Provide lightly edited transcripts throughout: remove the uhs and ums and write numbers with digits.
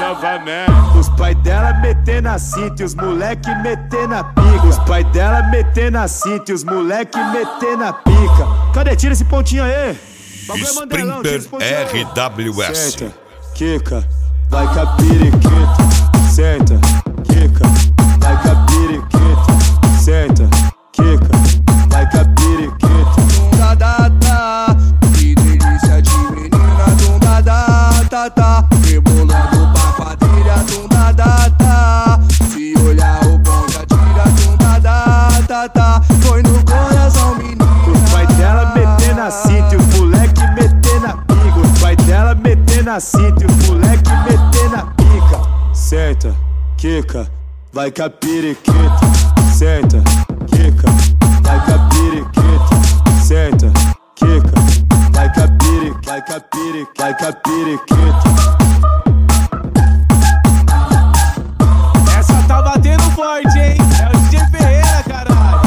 novamente. Os pai dela metendo a cinta e os moleque metendo a pica. Os pai dela metendo a cinta e os moleque metendo a pica. Cadê? Tira esse pontinho aí. Sprinter RWS. Senta, quica, vai com a periquita. Senta, quica, vai com a periquita. Senta, quica, vai com a periquita. Dunda data, que delícia de menina. Dunda data, rebolando pra quadrilha. Dunda data, se olhar o bonde atira. Dunda data, foi no coração menina. Os pai dela metendo a cinta e os moleque metendo a pica. Os pai dela metendo a cinta e os moleque metendo a pica. Senta, quica, vai com a periquita. Senta, quica, vai com a periquita. Senta, quica, vai com a periquita. Vai com a periquita, vai com a periquita. Essa tá batendo forte, hein? É o DJ Ferreira, caralho.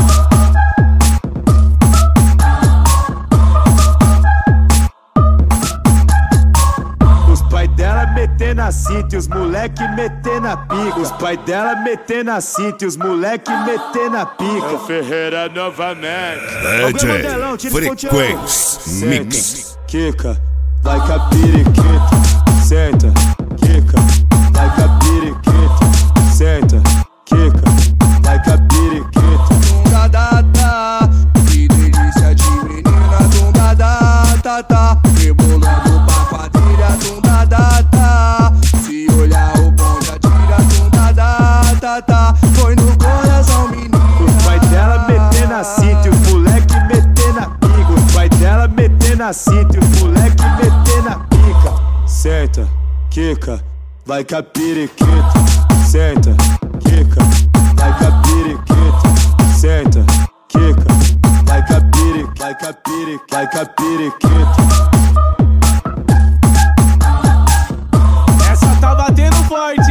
Os pai dela metendo a cinta e os moleque metendo a pica. Os pai dela metendo a cinta e os moleque metendo a pica. É o Ferreira novamente. DJ Frequência Mix. Quica, vai com a periquita. Senta, quica, vai com a periquita. Senta, quica, vai com a periquita. Dunda data, que delícia de menina. Dunda data, rebolando pra quadrilha. Dunda data, se olhar o bonde atira. Dunda data, foi no coração menina. Os pai dela metendo a cinta e os moleque metendo a pica. Os pai dela metendo a cinta e os moleque metendo a pica. Senta, quica, vai com a periquita. Senta, quica, vai com a periquita. Senta, quica, vai com a periquita. Vai com a periquita, vai com a periquita. Essa tá batendo forte,